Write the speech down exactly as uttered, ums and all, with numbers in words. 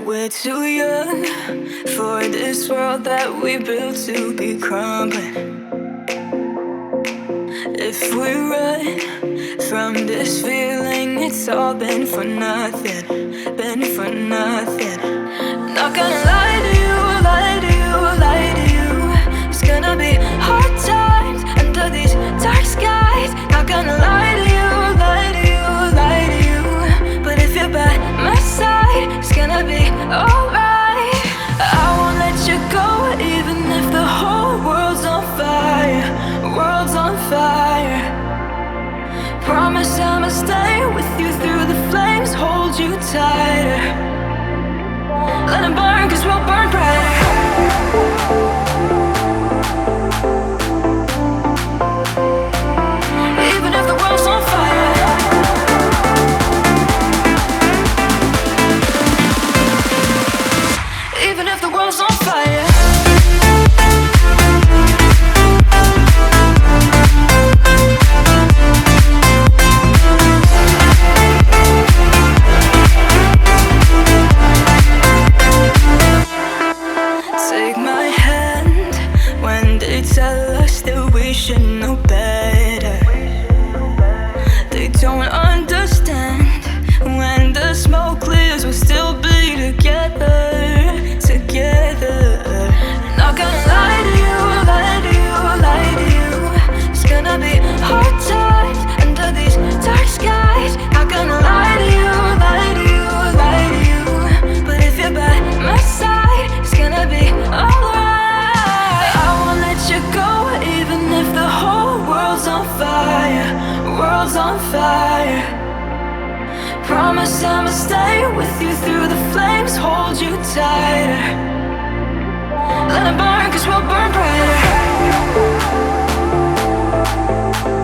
We're too young for this world that we built to be crumbling. If we run from this feeling, it's all been for nothing, been for nothing. Not gonna lie to you, lie to you, lie to you. It's gonna be hard times under these dark skies. Not gonna lie to you, lie to you, lie to you. But if you're by my side, it's gonna be alright. I won't let you go, even if the whole world's on fire, world's on fire. Promise I'ma stay with you through the flames, hold you tighter. Let them burn, cause we'll burn brighter. Even if the world's on fire. Even if the world's on fire. Take my hand when they tell us that we should know better. They don't understand. When the smoke clears, we'll still be together, together. Not gonna lie to you, lie to you, lie to you. It's gonna be hard times under these dark skies. Not gonna lie to you, lie to you, lie to you. But if you're by my side, it's gonna be alright. I won't let you go, even if the whole world's on fire, world's on fire. Promise I'ma stay with you through the flames, hold you tighter. Let it burn, cause we'll burn brighter.